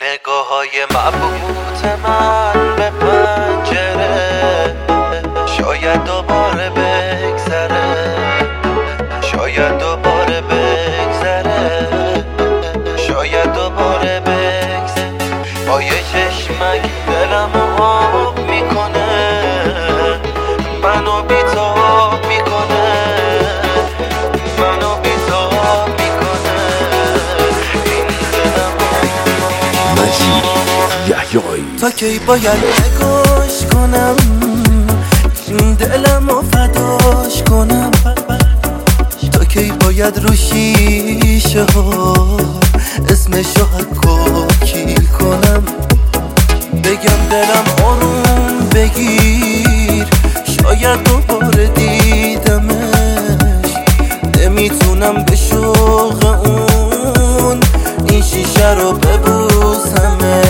نگاه‌های مبهوت من به پنجره شاید دوباره بگذره، شاید دوباره بگذره، شاید دوباره بگذره. با یه چشمک دلمو آب میکنه، منو بی‌تاب میکنه، منو بی‌تاب میکنه. این دلمو مجید یحیایی تا کی باید نگاش کنم، این دلمو فداش کنم؟ تا کی باید رو شیشه ها اسمشو حکاکی کنم؟ بگم دلم آروم بگیر، شاید دوباره دیدمش. نمیتونم به شوق اون این شیشه رو ببوسمه.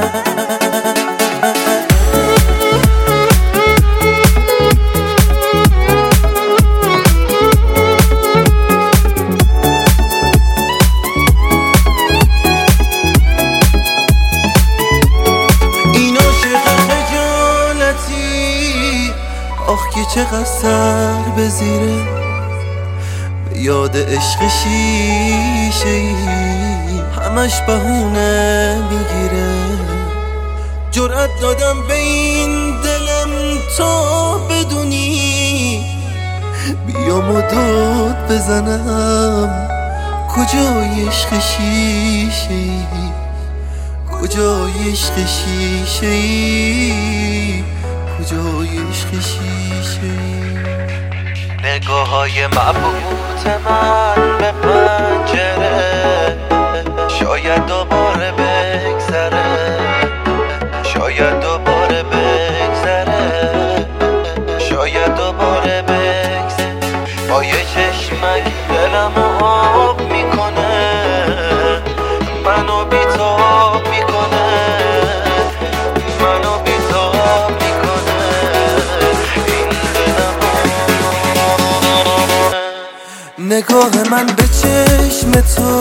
آخ که چقدر سر بزیره به یاد عشق شیشه‌ای، همش بهونه میگیره. جرأت دادم به این دلم تا بدونی، بیام و داد بزنم کجای عشق شیشه‌ای، کجای عشق شیشه‌ای، کجای عشق شیشه‌ای. نگاه‌های مبهوت من به پنجره شاید دوباره بگذره، شاید دوباره بگذره، شاید دوباره بگذره. با یه چشمک دلمو آب میکنه، منو بی‌تاب میکنه، منو بی‌تاب میکنه. این دلمو نگاه من به چشم تو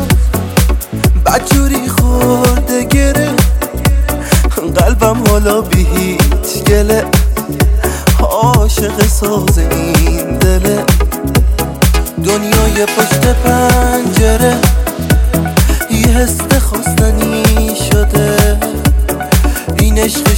بدجوری خورده گره، قلبم حالا بی هیچ گله عاشق ساز این دله. دنیای پشت پنجره یه حس خواستنی شده، این عشق